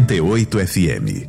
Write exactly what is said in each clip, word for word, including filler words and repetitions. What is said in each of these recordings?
oitenta e oito F M.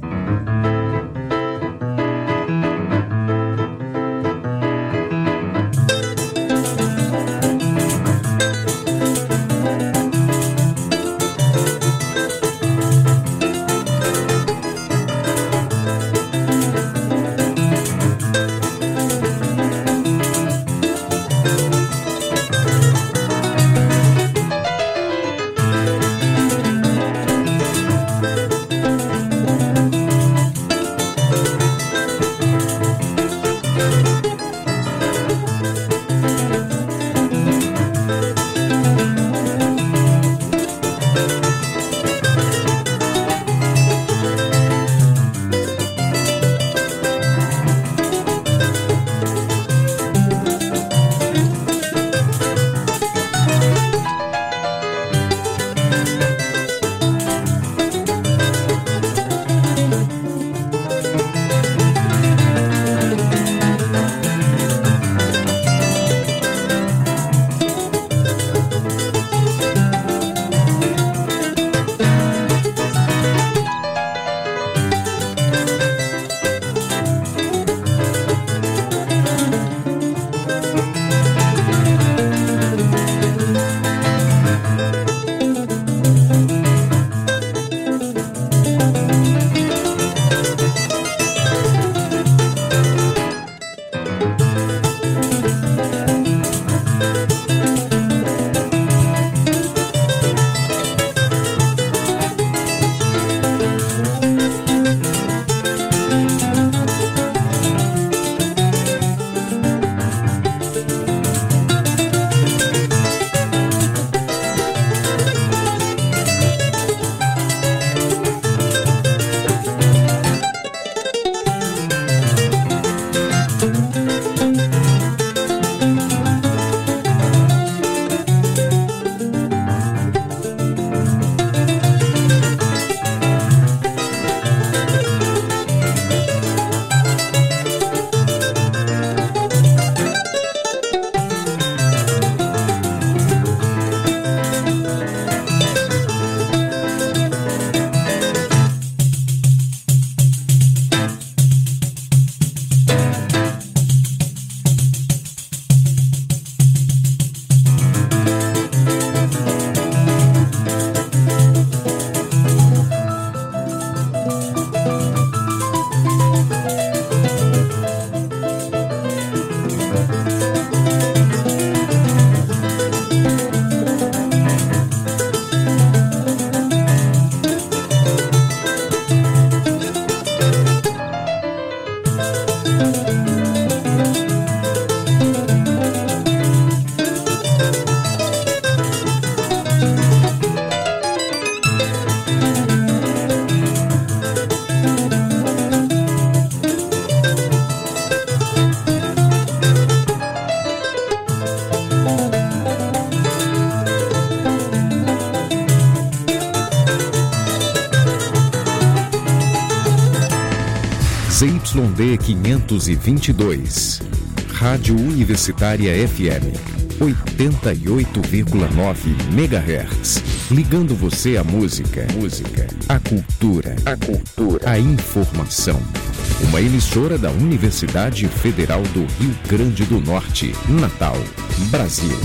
Z Y D quinhentos e vinte e dois, Rádio Universitária F M, oitenta e oito vírgula nove megahertz, ligando você à música, música, à cultura, à cultura, à informação. Uma emissora da Universidade Federal do Rio Grande do Norte, Natal, Brasil.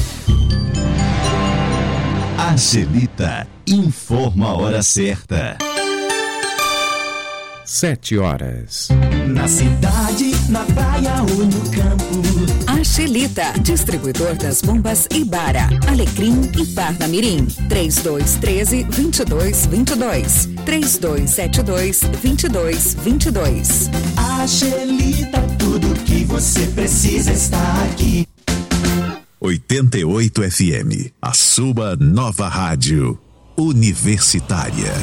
Angelita informa a hora certa. Sete horas. Na cidade, na praia ou no campo. Angelita, distribuidor das bombas Ibara, Alecrim e Parnamirim. três dois um três, dois dois dois dois. três dois sete dois, dois dois dois dois. Angelita, tudo que você precisa está aqui. oitenta e oito F M, a sua nova rádio universitária.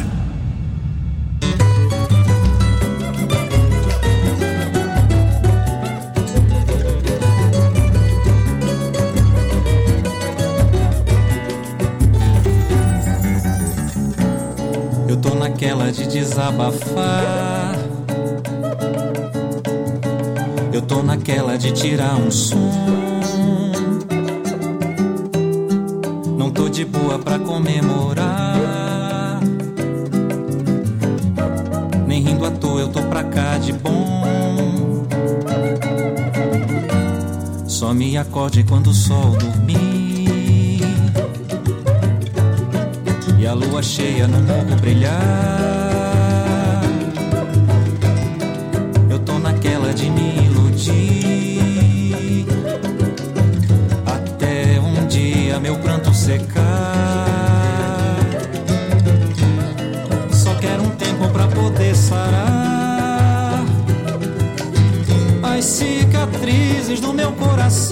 Eu tô naquela de desabafar. Eu tô naquela de tirar um som. Não tô de boa pra comemorar. nem rindo à toa, eu tô pra cá de bom. Só me acorde quando o sol dormir e a lua cheia no morro brilhar. Eu tô naquela de me iludir até um dia meu pranto secar. Só quero um tempo pra poder sarar as cicatrizes do meu coração.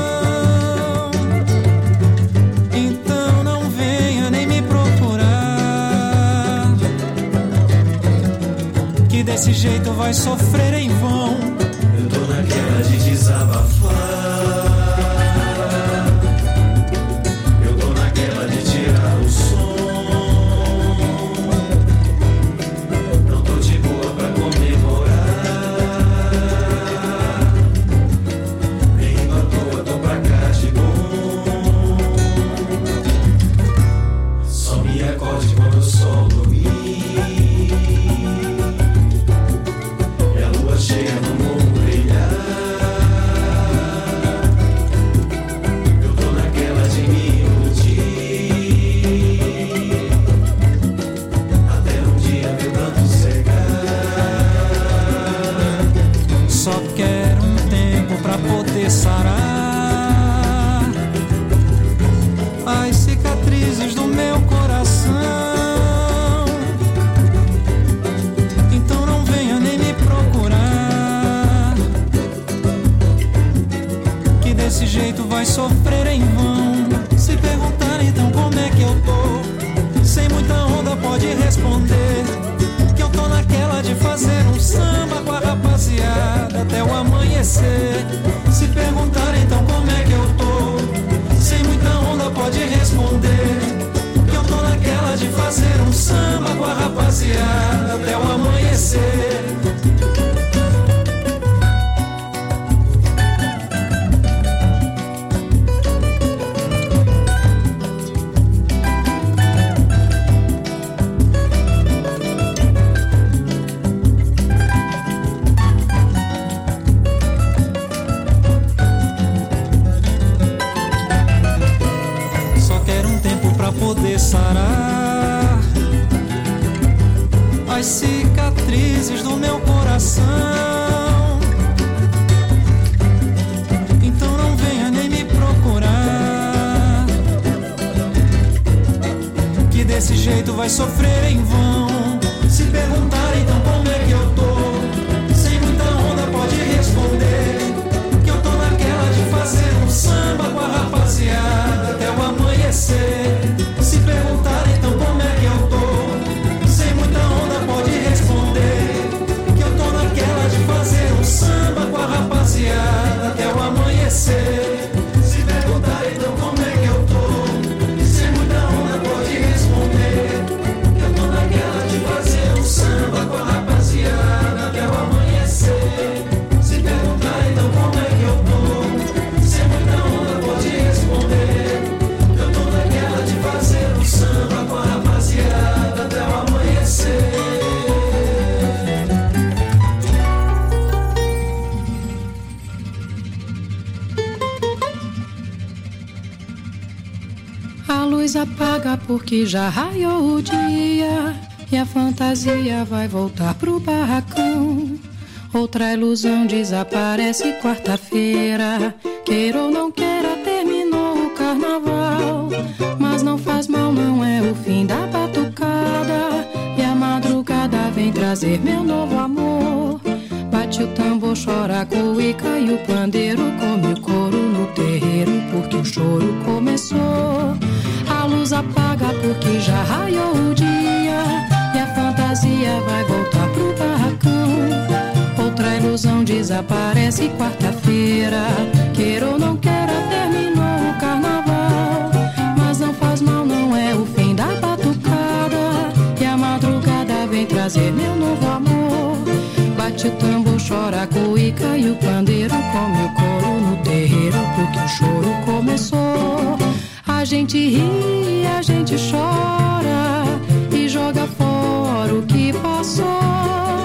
Então não venha nem me procurar, que desse jeito vai sofrer em vão. Eu tô naquela de desabafar, eu tô naquela de tirar o som. Não tô de boa pra comemorar, nem à toa tô pra cá de bom. Só me acorde quando o sol dormir e a lua cheia no morro brilhar. Eu tô naquela de me iludir até um dia meu pranto secar. Só quero um tempo pra poder sarar as cicatrizes do meu coração. Então não venha nem me procurar, que desse jeito vai sofrer em vão. Se perguntar então como é que eu tô, sem muita onda pode responder que eu tô naquela de fazer um samba com a rapaziada até o amanhecer. Se perguntar então como é que eu tô, sem muita onda pode responder que eu tô naquela de fazer um samba com a rapaziada até o amanhecer. Só quero um tempo pra poder sarar as cicatrizes do meu coração. Então não venha nem me procurar, que desse jeito vai sofrer em vão. Se perguntar então como é que eu tô, sem muita onda pode responder que eu tô naquela de fazer um samba com a rapaziada até o amanhecer. Se perguntar então como é que eu tô, sem muita onda pode responder que eu tô naquela de fazer um samba com a rapaziada até o amanhecer. Se perguntar então como é que eu tô, sem muita onda pode responder que eu tô naquela de fazer um samba com a rapaziada até o amanhecer. Se perguntar então como é que eu tô, sem muita onda pode responder que eu tô naquela de fazer um samba com a rapaziada até o amanhecer. A luz apaga porque já raiou o dia e a fantasia vai voltar pro barracão. Outra ilusão desaparece quarta-feira. Queira ou não queira, terminou o carnaval. Mas não faz mal, não é o fim da batucada. E a madrugada vem trazer meu novo amor. Bate o tambor, chora a cuíca e o pandeiro come o couro no terreiro, porque o choro começou. A luz apaga porque já raiou o dia e a fantasia vai voltar pro barracão. Outra ilusão desaparece quarta-feira. Queira ou não queira, terminou o carnaval. Mas não faz mal, não é o fim da batucada. E a madrugada vem trazer meu novo amor. Bate o tambor, chora a cuíca e o pandeiro come o couro no terreiro, porque o choro começou. A gente ri, a gente chora e joga fora o que passou.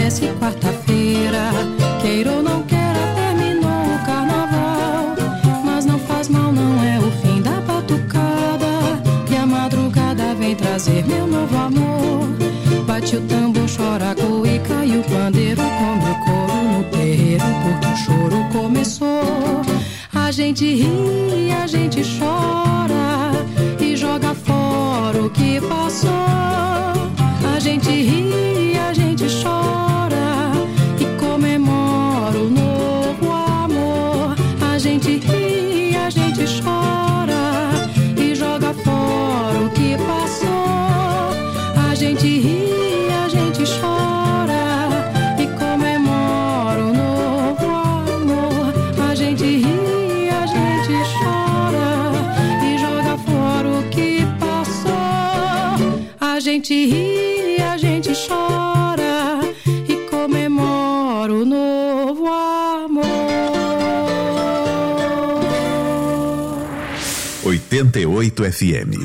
parece quarta-feira. Queira ou não queira, terminou o carnaval. Mas não faz mal, não é o fim da batucada. E a madrugada vem trazer meu novo amor. Bate o tambor, chora a cuíca e o pandeiro come o couro no terreiro, porque o choro começou. A gente ri, a gente chora e joga fora o que passou. A gente ri, a gente chora e comemora o novo amor. A gente ri, a gente chora e joga fora o que passou. A gente ri, a gente chora e comemora o novo amor. A gente ri, a gente chora e joga fora o que passou. A gente ri, a gente chora e comemora o novo amor. oitenta e oito F M.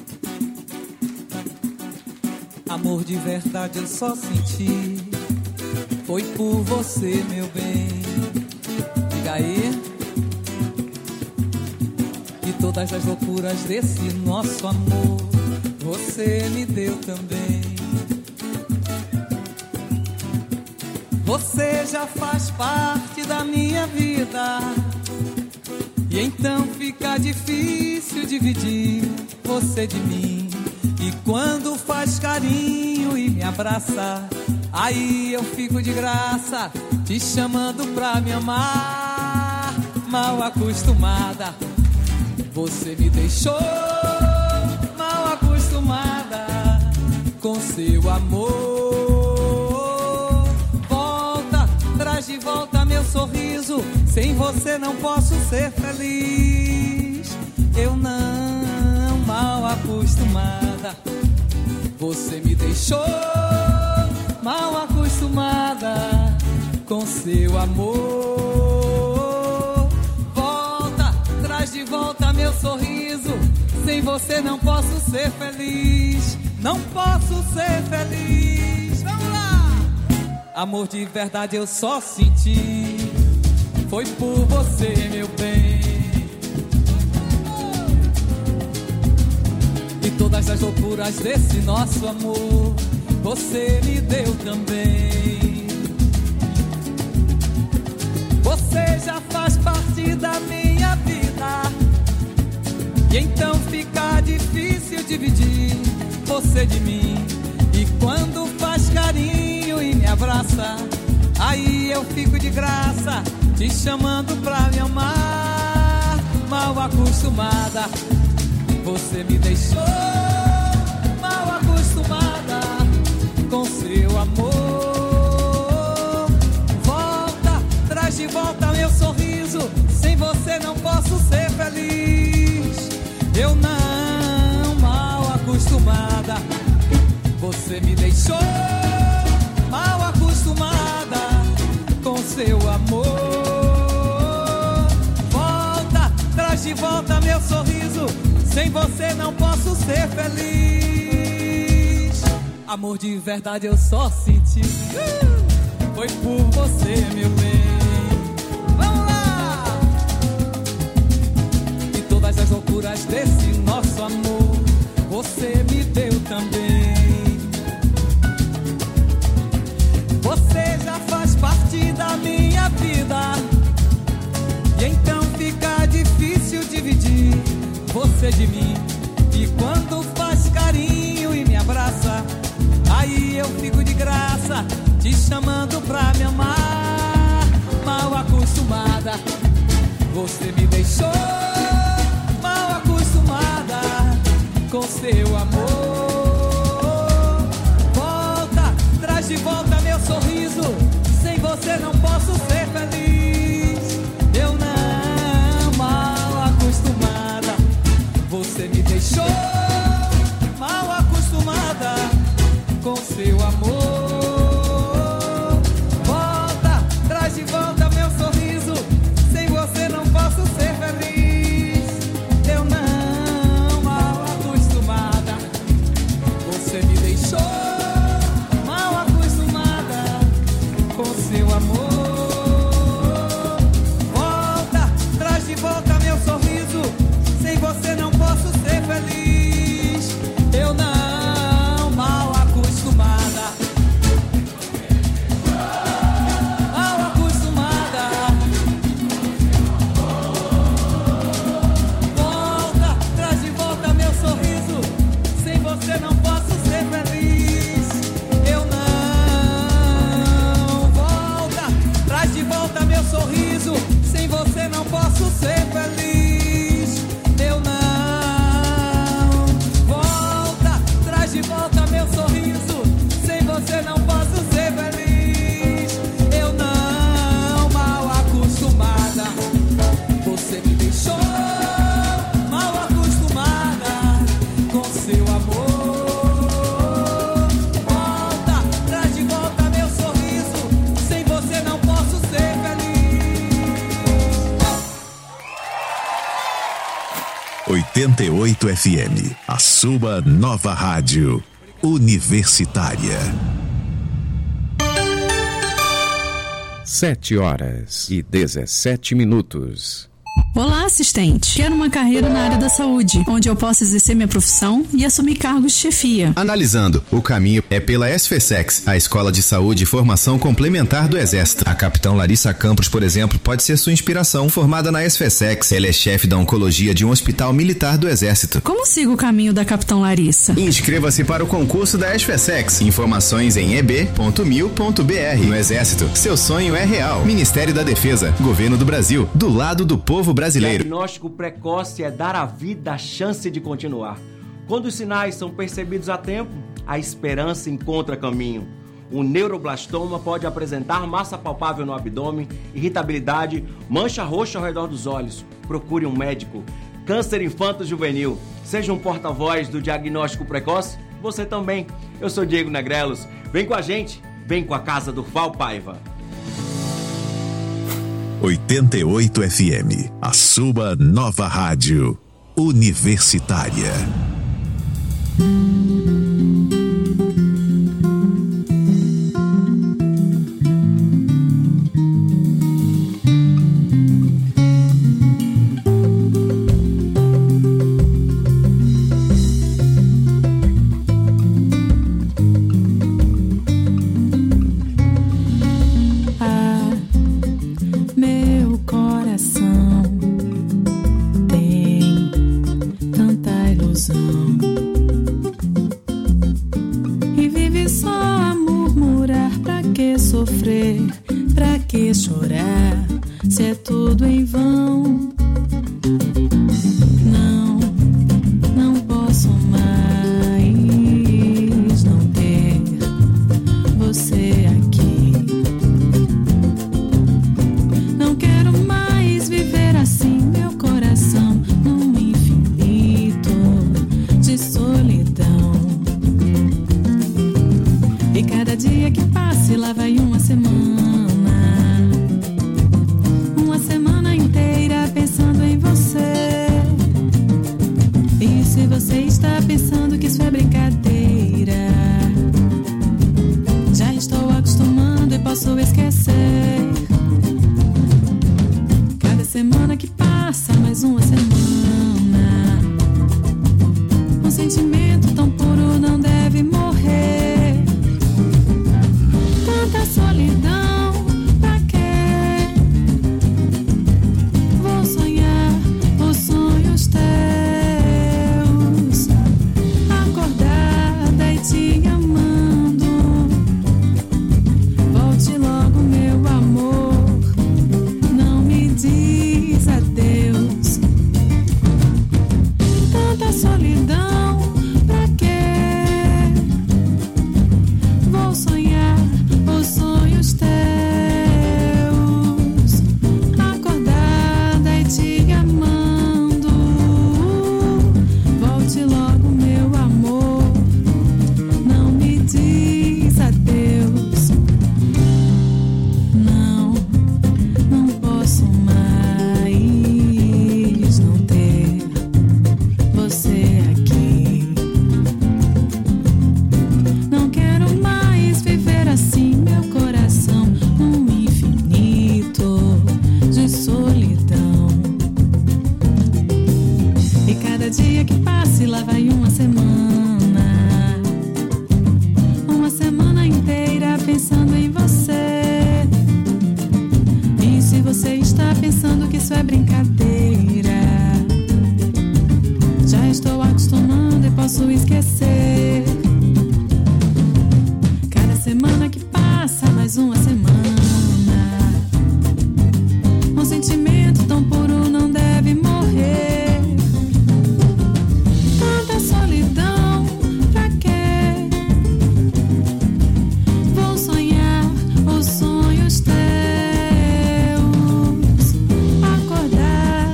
Amor de verdade eu só senti foi por você, meu bem. Diga aí. E todas as loucuras desse nosso amor você me deu também. Você já faz parte da minha vida, e então fica difícil dividir você de mim. E quando faz carinho e me abraça, aí eu fico de graça, te chamando pra me amar. Mal acostumada, você me deixou mal acostumada com seu amor. Volta, traz de volta meu sorriso, sem você não posso ser feliz. Eu não, mal acostumada, você me deixou mal acostumada com seu amor. Volta, traz de volta meu sorriso, sem você não posso ser feliz. Não posso ser feliz. Vamos lá! Amor de verdade eu só senti, foi por você, meu bem. E todas as loucuras desse nosso amor você me deu também. Você já faz parte da minha vida, e então fica difícil dividir você de mim. E quando faz carinho e me abraça, aí eu fico de graça, te chamando pra me amar. Mal acostumada, você me deixou mal acostumada com seu amor. Volta, traz de volta meu sorriso, sem você não posso ser feliz. Eu não, mal acostumada, você me deixou mal acostumada com seu amor. Volta, traz de volta meu sorriso, sem você não posso ser feliz. Amor de verdade eu só senti, foi por você, meu bem. Vamos lá! E todas as loucuras desse nosso amor você me deu também. Você já faz parte da minha vida, e então fica difícil dividir você de mim. E quando faz carinho e me abraça, aí eu fico de graça, te chamando pra me amar. Mal acostumada, você me deixou mal acostumada com seu amor. Volta, traz de volta meu sorriso, sem você não posso ser feliz. Eu não, mal acostumada, você me deixou mal acostumada com seu amor. Volta, traz de volta meu sorriso, sem você não posso ser feliz. Eu não, mal acostumada, você me deixou mal acostumada com seu amor. Volta, traz de volta meu sorriso, sem você não posso ser feliz. Eu não, mal acostumada, mal acostumada. Volta, traz de volta meu sorriso, sem você não posso ser feliz. Eu não. Volta, traz de volta meu sorriso, sem você não posso ser feliz. Eu não. Volta, traz de volta meu sorriso, sem você não posso ser feliz. Eu não, mal acostumada, você me deixou mal acostumada com seu amor. Volta, traz de volta meu sorriso, sem você não posso ser feliz. oitenta e oito F M, a sua nova rádio universitária. Sete horas e dezessete minutos. Olá, assistente. Quero uma carreira na área da saúde, onde eu possa exercer minha profissão e assumir cargos de chefia. Analisando, o caminho é pela SFSEX, a Escola de Saúde e Formação Complementar do Exército. A capitã Larissa Campos, por exemplo, pode ser sua inspiração. Formada na SFSEX, ela é chefe da oncologia de um hospital militar do Exército. Como sigo o caminho da capitã Larissa? Inscreva-se para o concurso da SFSEX. Informações em e b ponto mil ponto b r. No Exército, seu sonho é real. Ministério da Defesa, Governo do Brasil, do lado do povo brasileiro. Diagnóstico precoce é dar à vida a chance de continuar. Quando os sinais são percebidos a tempo, a esperança encontra caminho. O neuroblastoma pode apresentar massa palpável no abdômen, irritabilidade, mancha roxa ao redor dos olhos. Procure um médico. Câncer infanto-juvenil. Seja um porta-voz do diagnóstico precoce, você também. Eu sou Diego Negrelos. Vem com a gente, vem com a Casa do Val Paiva. oitenta e oito F M, a sua nova rádio universitária.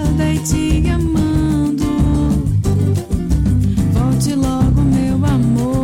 Volte logo, meu amor.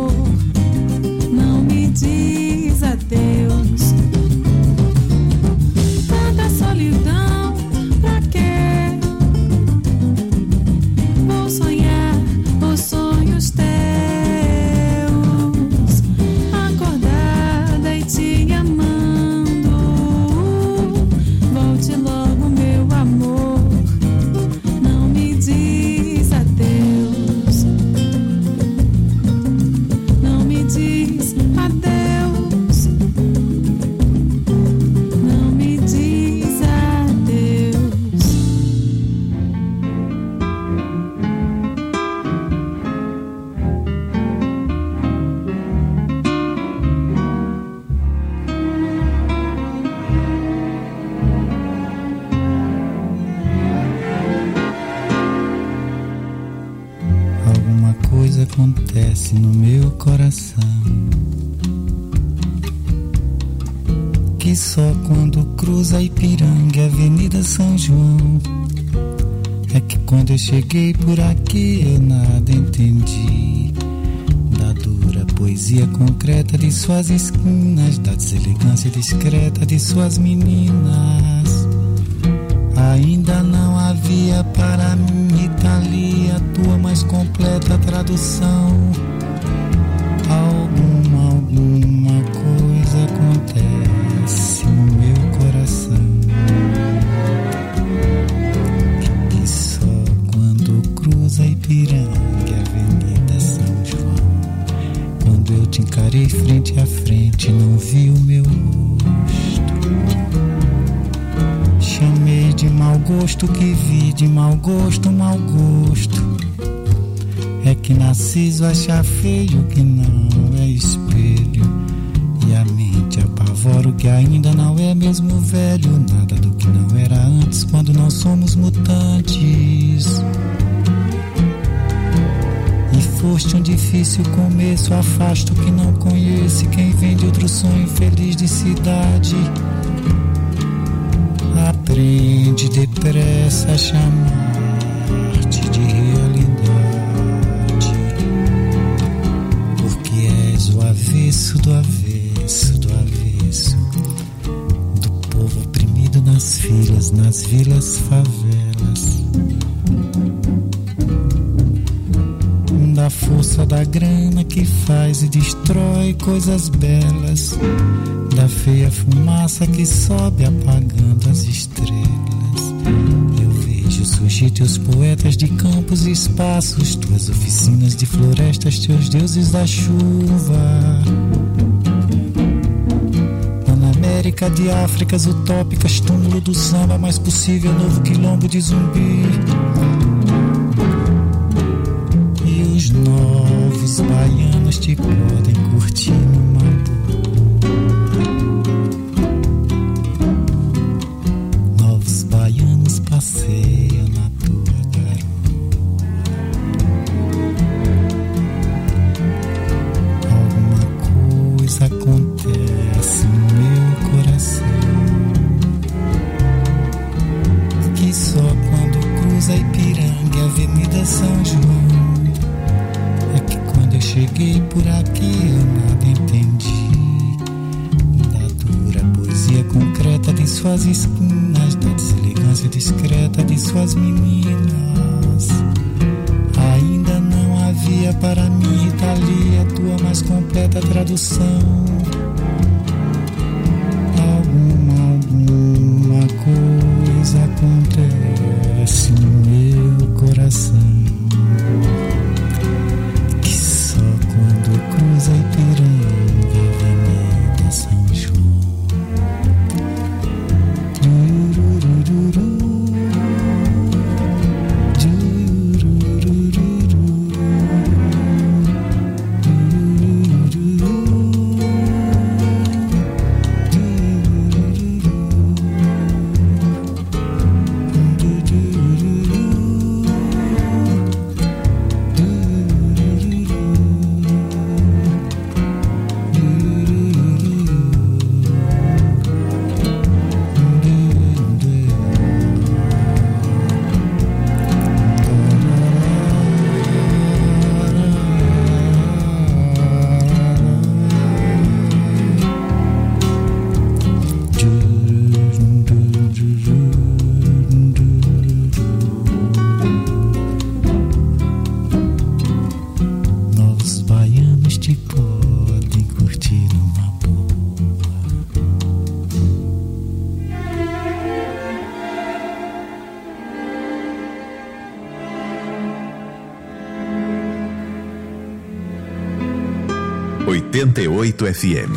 coisa acontece no meu coração, que só quando cruza Ipiranga e Avenida São João, é que quando eu cheguei por aqui eu nada entendi da dura poesia concreta de suas esquinas, da deselegância discreta de suas meninas. Ainda não havia para mim, Itália, tua mais completa tradução. Alguma, alguma coisa acontece no meu coração, e só quando cruza Ipiranga e Avenida São João, quando eu te encarei frente a frente, não vi o meu rosto. Chamei de mau gosto que vi, de mau gosto, mau gosto. É que Narciso acha feio que não é espelho, e a mente apavora o que ainda não é mesmo velho. Nada do que não era antes quando não somos mutantes. E foste um difícil começo, afasto o que não conheço, quem vem de outro sonho infeliz de cidade. Aprende depressa a chamar-te de realidade, porque és o avesso do avesso do avesso do povo oprimido nas filas, nas vilas, favelas, da força da grana que faz e destrói coisas belas, da feia fumaça que sobe apagando as estrelas. Eu vejo surgir teus poetas de campos e espaços, tuas oficinas de florestas, teus deuses da chuva. Panamérica de Áfricas utópicas, túmulo do samba mais possível, novo quilombo de Zumbi. E os novos baianos te podem curtir numa boa. Passeio na tua garoa. Alguma coisa acontece no meu coração, que só quando cruza Ipiranga e Avenida São João, é que quando eu cheguei por aqui eu nada entendi da dura poesia concreta de suas esquinas, da deselegância discreta de suas meninas. Ainda não havia para mim, Itália, tua mais completa tradução. Alguma, alguma coisa acontece no meu coração, que só quando cruza Ipiranga e Avenida São João. oitenta e oito F M.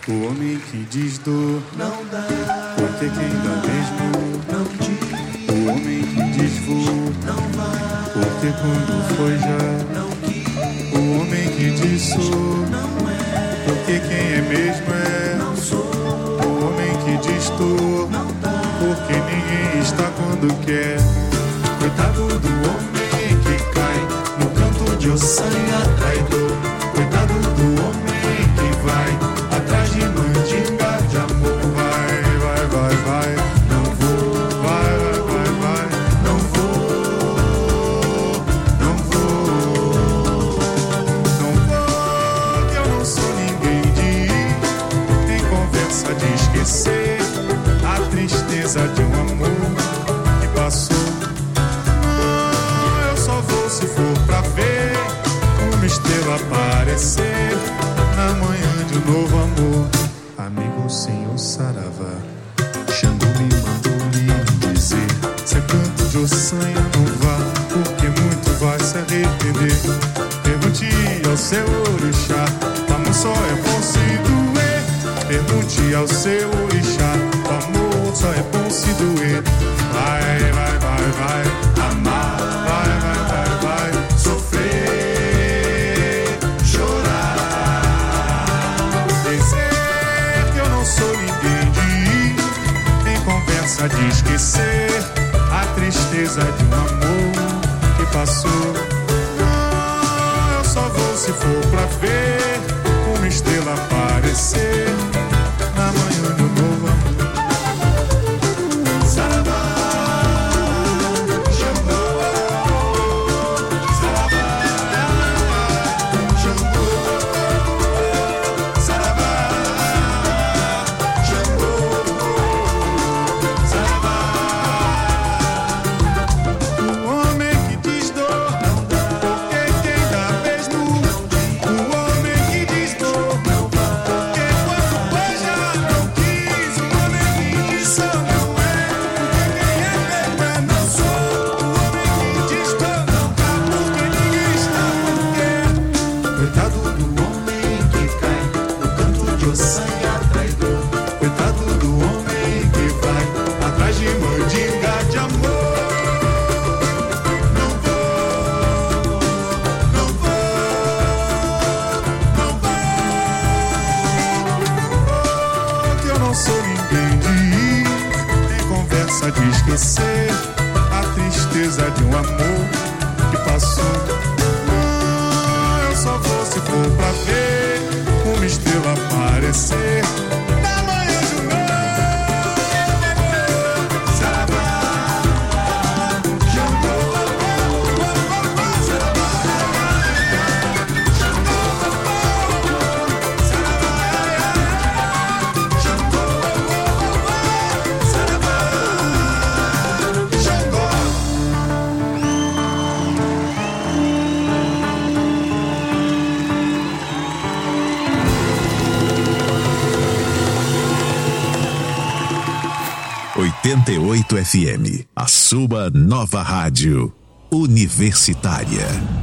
O homem que diz dor não dá, porque quem dá mesmo não diz. O homem que diz vou não vai, porque quando foi já não quis. O homem que diz sou não é, porque quem é mesmo é não sou. O homem que diz tô não dá, porque ninguém está quando quer. Coitado do homem que cai no canto de ossanha traidor. Coitado do homem que vai atrás de mandinga de amor. Vai, vai, vai, vai, não vou. Vai, vai, vai, vai, não vou. Não vou. Não vou, que eu não sou ninguém de ir em conversa de esquecer a tristeza de um amor que passou. Não, eu só vou se for pra ver uma estrela aparecer na manhã de um novo amor. Amigo senhor Saravá, Xangô me mandou lhe dizer: se é canto de ossanha não vá, porque muito vai se arrepender. Pergunte ao seu orixá, o amor só é bom se doer. Pergunte ao seu orixá, o amor só é bom se doer. Vai, vai, vai, vai, amar. Vai, vai, vai, vai, sofrer, chorar. Dizer que eu não sou ninguém de ir em conversa de esquecer a tristeza de um amor que passou. Não, eu só vou se for pra ver uma estrela aparecer na manhã do novo amor. Saravá, Xangô, Saravá, Xangô, Saravá, Xangô, Saravá. O homem que diz dor não dá, porque quem dá mesmo não diz. O homem que diz dor não dá, porque quando foi já não quis. O homem que diz sou não é, porque quem é mesmo é não sou. O homem que diz dor não dá, porque ninguém está quando quer. Coitado do homem que cai no canto de ossanha traidor. Coitado do homem que vai atrás de mandinga de amor. Não vou, não vou, não vou, que eu não sou ninguém de ir em conversa de esquecer a tristeza de um amor que passou. Não, eu só vou se for pra ver uma estrela aparecer na manhã de um novo amor. Saravá, Xangô, Saravá, Xangô, Saravá, Xangô, Saravá, Xangô. oitenta e oito F M, a sua nova rádio universitária.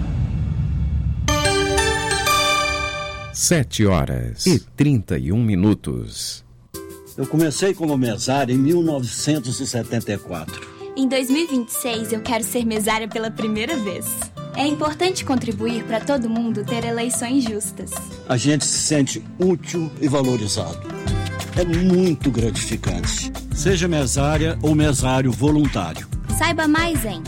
Sete horas e trinta e um minutos. Eu comecei como mesário em mil novecentos e setenta e quatro. Em dois mil e vinte e seis, eu quero ser mesária pela primeira vez. É importante contribuir para todo mundo ter eleições justas. A gente se sente útil e valorizado. É muito gratificante. Seja mesária ou mesário voluntário. Saiba mais em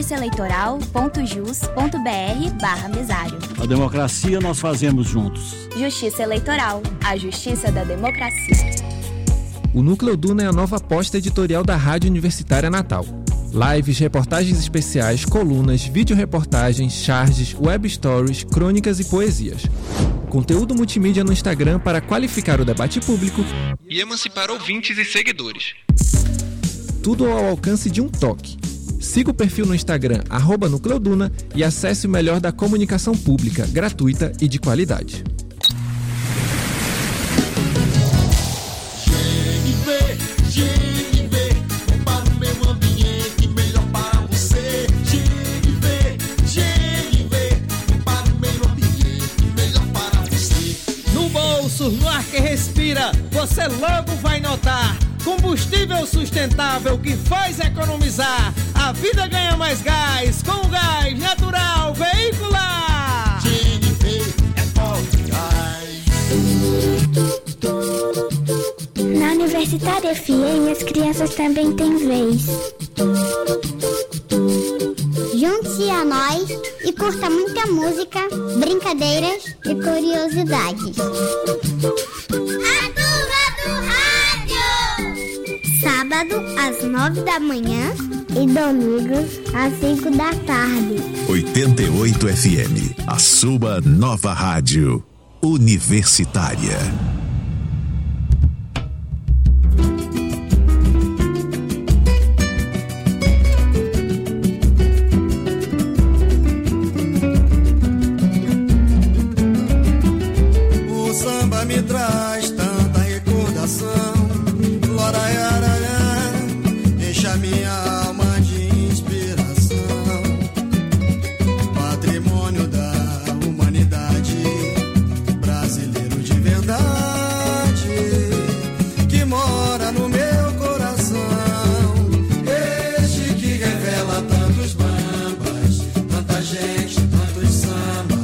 justiçaeleitoral.jus.br barra mesário. A democracia nós fazemos juntos. Justiça Eleitoral, a justiça da democracia. O Núcleo Duna é a nova aposta editorial da Rádio Universitária Natal. Lives, reportagens especiais, colunas, vídeo-reportagens, charges, web stories, crônicas e poesias. Conteúdo multimídia no Instagram para qualificar o debate público e emancipar ouvintes e seguidores. Tudo ao alcance de um toque. Siga o perfil no Instagram, arroba Nucleoduna, e acesse o melhor da comunicação pública, gratuita e de qualidade. No ar que respira, você logo vai notar. Combustível sustentável que faz economizar. A vida ganha mais gás com o gás natural veicular. G N V é Forte Gás. Na Universitária F M as crianças também têm vez. Junte-se a nós e curta muita música, brincadeiras e curiosidades. A Turma do Rádio! Sábado às nove da manhã e domingo às cinco da tarde. oitenta e oito F M, a sua nova rádio universitária. Me traz tanta recordação, Loraiarará, enche a minha alma de inspiração. Patrimônio da humanidade, brasileiro de verdade, que mora no meu coração. Este que revela tantos bambas, tanta gente, tantos sambas.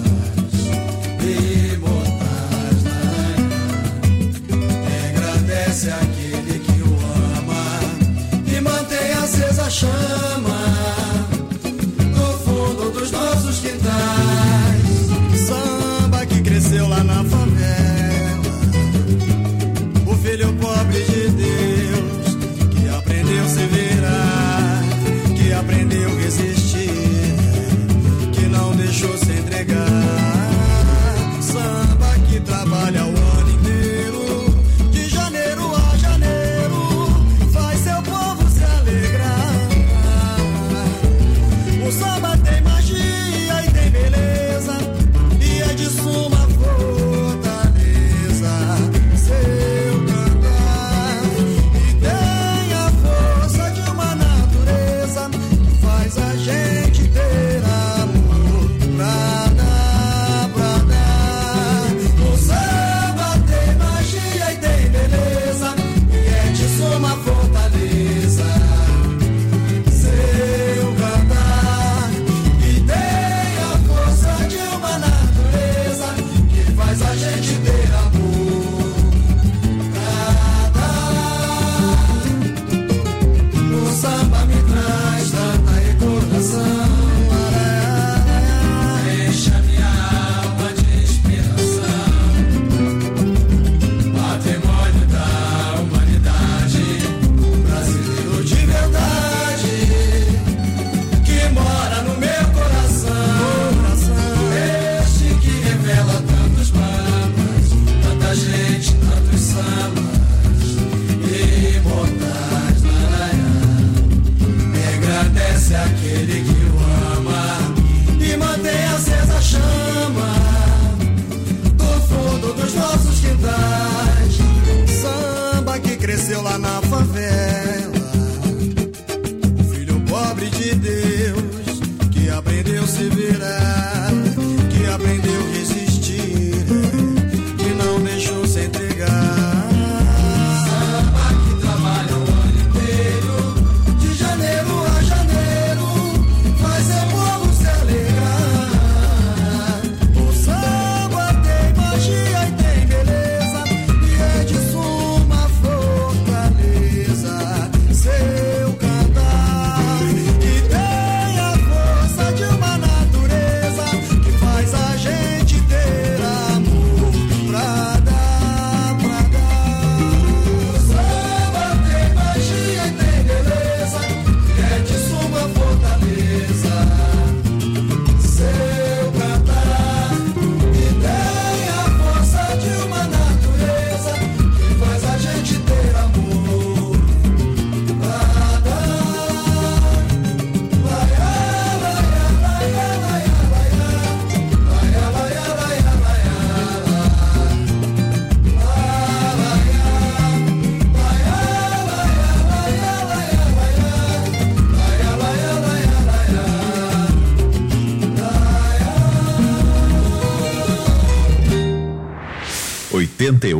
Aquele que o ama e mantém acesa a chama no fundo dos nossos quintais. Samba que cresceu lá na favela, o filho pobre de Deus que aprendeu a se virar, que aprendeu a resistir, que não deixou se entregar. Samba que trabalha o ano inteiro, janeiro a janeiro, faz seu povo se alegrar.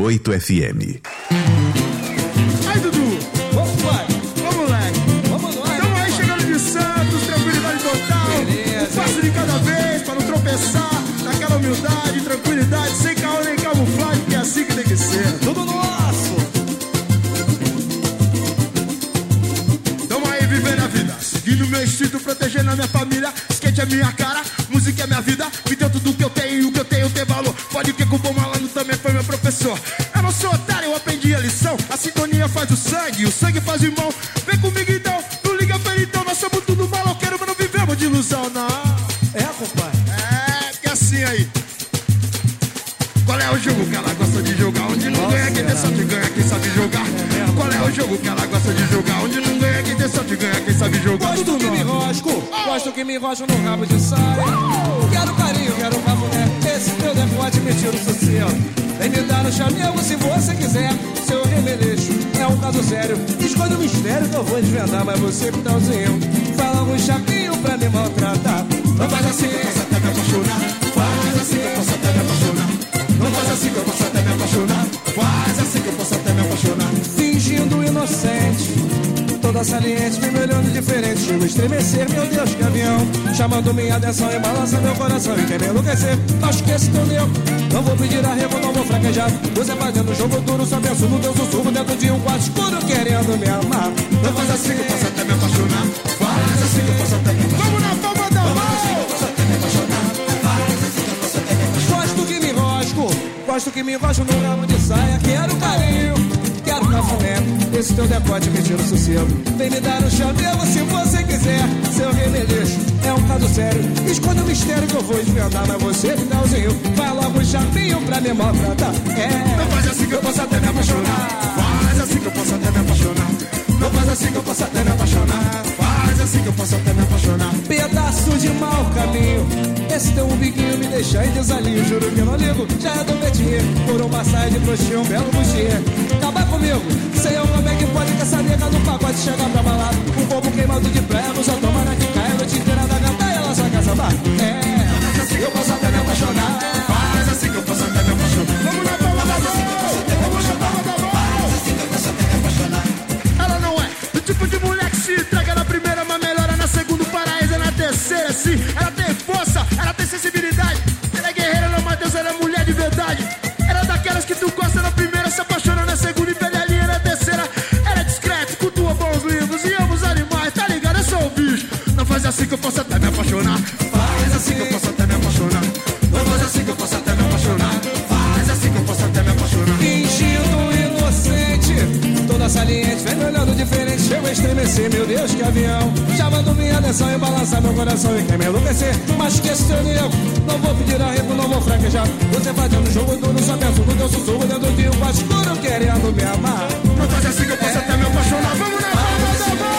oito F M. Aí, Dudu. Vamos, vai. Vamos, moleque. Vamos lá. Estamos aí chegando de Santos, tranquilidade total. Beleza. Um passo de cada vez para não tropeçar. Naquela humildade, tranquilidade, sem caô nem camuflagem, que é assim que tem que ser. Tudo nosso. Tamo aí vivendo a vida, seguindo meu instinto, protegendo a minha família. Skate é minha cara, música é minha vida. Me deu tudo que eu tenho e o que eu tenho tem valor. Pode que com o bom malandro também foi meu professor. Eu não sou otário, eu aprendi a lição. A sintonia faz o sangue, o sangue faz o irmão. Vem comigo então, não liga pra ele então. Nós somos tudo maloqueiro, mas não vivemos de ilusão, não. É, compadre? É, que assim aí. Qual é o jogo que ela gosta de jogar? Onde não ganha, quem tem sorte ganha, quem sabe jogar. Qual é o jogo que ela gosta de jogar? Onde não ganha, quem tem sorte ganha, quem sabe jogar. Gosto que me rosco, gosto que me rosco no rabo de saia. Quero carinho, quero papo, né? Esse teu decote me tira o sossego. Vem me dar no chamego se você quiser. Seu remeleixo é um caso sério. Esconde o mistério que eu vou desvendar, mas você que tá auzinho. Fala um chapinho pra me maltratar. Não faz assim que eu posso até me apaixonar. Faz assim que eu posso até me apaixonar. Não faz assim que eu posso até me apaixonar. Faz assim que eu posso até me apaixonar. Fingindo inocente, toda saliente, me olhando diferente. Chego a estremecer, meu Deus, que avião. Chamando minha atenção e balança meu coração e quer me enlouquecer. Acho que esse teu nego, não vou pedir arrego, não vou fraquejar. Você fazendo jogo duro, só penso no teu sussurro dentro de um quarto escuro, querendo me amar. Não faz assim que eu posso até me apaixonar. Faz assim que eu posso até me apaixonar. Vamos na palma da mão. Faz assim que eu posso até me apaixonar. Faz assim que eu posso até me apaixonar. Gosto que me rosco, gosto que me enrosco no ramo de saia. Quero carinho, quero cafuné. Esse teu decote me tira o sossego. Vem me dar um chamego se você quiser. Seu remeleixo é um caso sério. Esconde o mistério que eu vou desvendar, mas você me dá o zinho. Vai logo um chapinho pra me maltratar. É. Não faz assim que eu posso até me apaixonar. Faz assim que eu posso até me apaixonar. Não faz assim que eu posso até me apaixonar. Faz assim que eu posso até me apaixonar. Pedaço de mau caminho. Esse teu umbiguinho me deixa em desalinho. Juro que eu não ligo, já é do petinho. Por uma saia de broxinha, um belo bustier. Acabar comigo, sei eu como é que pode que essa nega do pacote chegar pra balada. Um povo queimado de prego, só toma na que cai. A noite inteira da gata e ela só quer sambar. É, faz assim que eu posso até me apaixonar. Faz assim que eu posso até me apaixonar. Vamos na palma da mão. Vamos na palma da mão. Faz assim que eu posso até me apaixonar. Ela não é do tipo de mulher que se entrega na primeira, mas melhora na segunda, paraíso na terceira, sim. Ela tem força, ela tem sensibilidade. Ela é guerreira, não, mas Deus, ela é mulher de verdade. Ela é daquelas que tu gosta na primeira, se apaixona na segunda e perde a linha na terceira. Ela é discreta, cultua bons livros e ama os animais, tá ligado? Eu sou o bicho. Não faz assim que eu posso até me apaixonar. Faz assim que eu posso até me apaixonar. Não faz assim que eu posso até me apaixonar. Faz assim que eu posso até me apaixonar. Fingindo inocente, toda saliente, vem me olhando diferente. Chego a estremecer, meu Deus, que avião. Chamando minha atenção e balançar meu coração e quer me enlouquecer. Mas que esse teu nego, não vou pedir arrego, não vou fraquejar. Você fazendo jogo duro, só penso no teu sussurro dentro de um quarto escuro, querendo me amar. Não faz assim que eu posso é. até me apaixonar. Vamos na palma da mão.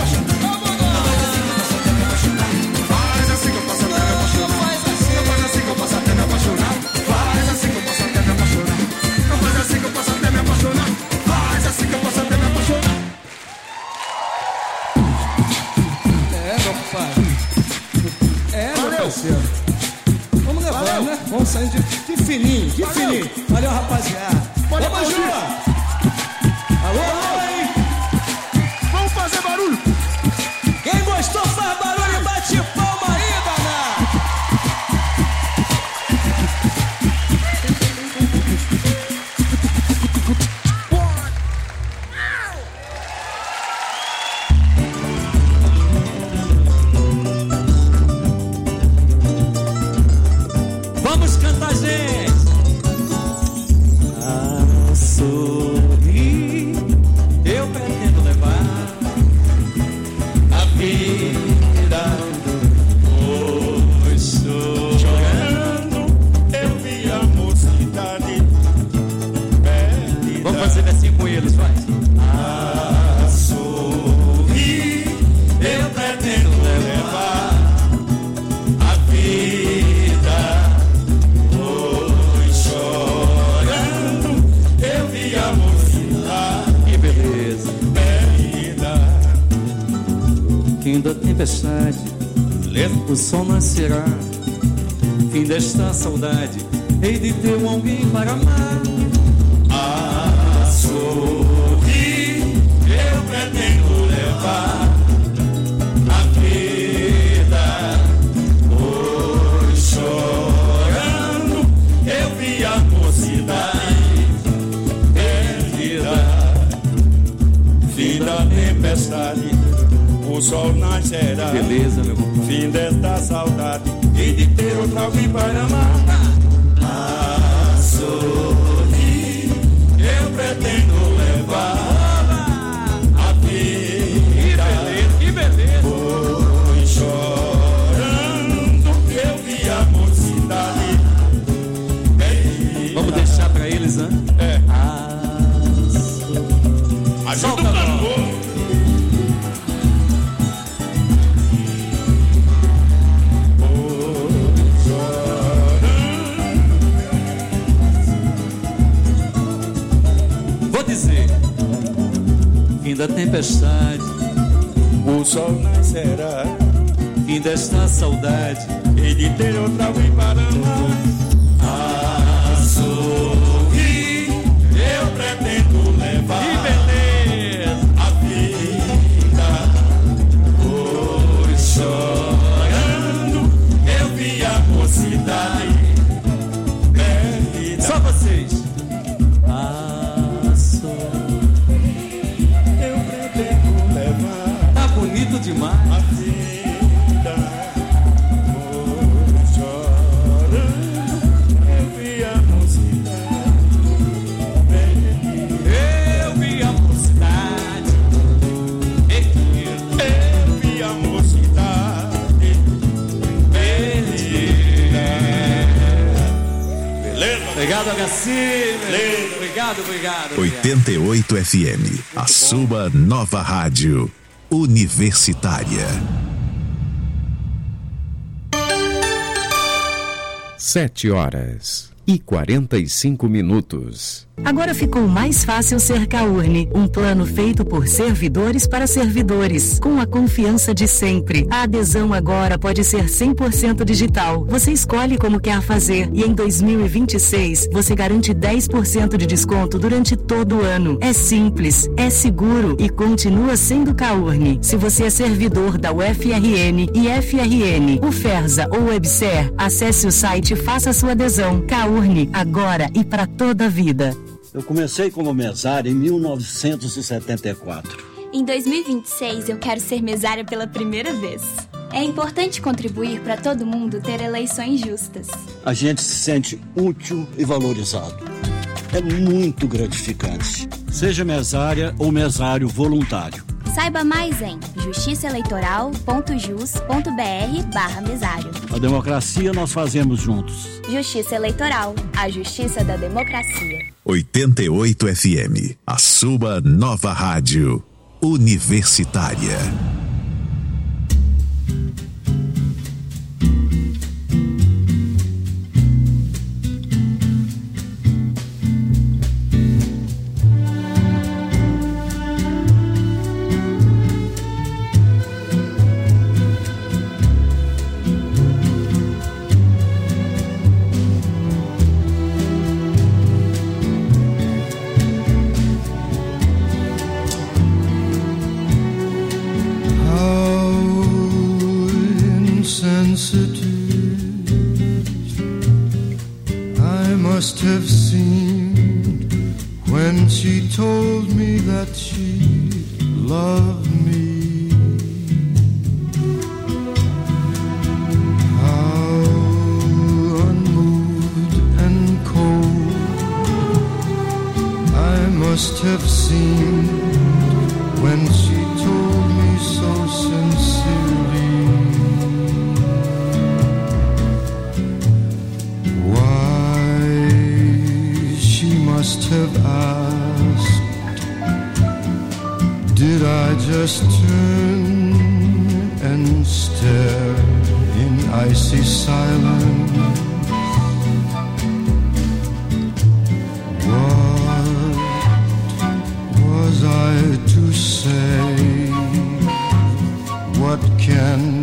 Faz assim que eu posso até me apaixonar. Não faz assim que eu posso até me apaixonar. Faz assim que eu posso até me apaixonar. Não faz assim que eu posso até me apaixonar. Faz assim que eu posso até me apaixonar. É, meu pai. É, meu parceiro. Vamos levar, valeu, né? Vamos sair de, de fininho, de valeu. fininho. Valeu, rapaziada. Bora, Vamos, Ju! Alô, alô, hein? Vamos fazer barulho. Quem gostou faz barulho e bate palma aí, danado. Vamos cantar, gente. Ah, sorri, eu pretendo levar a vida. Pois sou chorando, eu vi a mocidade perdida. Vamos fazer assim com eles, vai. Ah, sorri, eu pretendo levar a vida. Fim da tempestade, o sol nascerá. Fim desta saudade, hei de ter um alguém para amar. tempestade, o sol nascerá. Beleza, meu compadre. Fim desta saudade e de ter outra alguém para amar. A sorrir eu pretendo levar a vida. Que beleza, foi chorando que eu vi a mocidade. Vamos deixar pra eles, né? É. Ah, ajuda o tambor. Vou dizer, fim da tempestade, o sol nascerá. Fim desta saudade e de ter outra alguém para amar. A sorrir eu pretendo levar. Que beleza! A vida, pois chorando eu vi a mocidade perdida. Só vocês. Eu pretendo levar. Tá bonito demais. A vida, pois chorando eu vi a mocidade perdida. Eu vi a mocidade. Eu vi a mocidade perdida. Beleza? Obrigado, H C. Obrigado, obrigado. oitenta e oito F M, a sua nova rádio universitária. Sete horas e quarenta e cinco minutos. Agora ficou mais fácil ser Caurne, um plano feito por servidores para servidores, com a confiança de sempre. A adesão agora pode ser cem por cento digital. Você escolhe como quer fazer e em dois mil e vinte e seis você garante dez por cento de desconto durante todo o ano. É simples, é seguro e continua sendo Caurne. Se você é servidor da U F R N e F R N, UFERSA ou WebSer, acesse o site e faça sua adesão. Caurne, agora e para toda a vida. Eu comecei como mesário em mil novecentos e setenta e quatro. Em dois mil e vinte e seis, eu quero ser mesária pela primeira vez. É importante contribuir para todo mundo ter eleições justas. A gente se sente útil e valorizado. É muito gratificante. Seja mesária ou mesário voluntário. Saiba mais em justiçaeleitoral.jus.br barra mesário. A democracia nós fazemos juntos. Justiça Eleitoral, a justiça da democracia. oitenta e oito F M, a sua nova rádio universitária. I must have seemed when she told me that she loved me. How unmoved and cold I must have seemed when she told me so sincerely. Must have asked, did I just turn and stare in icy silence? What was I to say? What can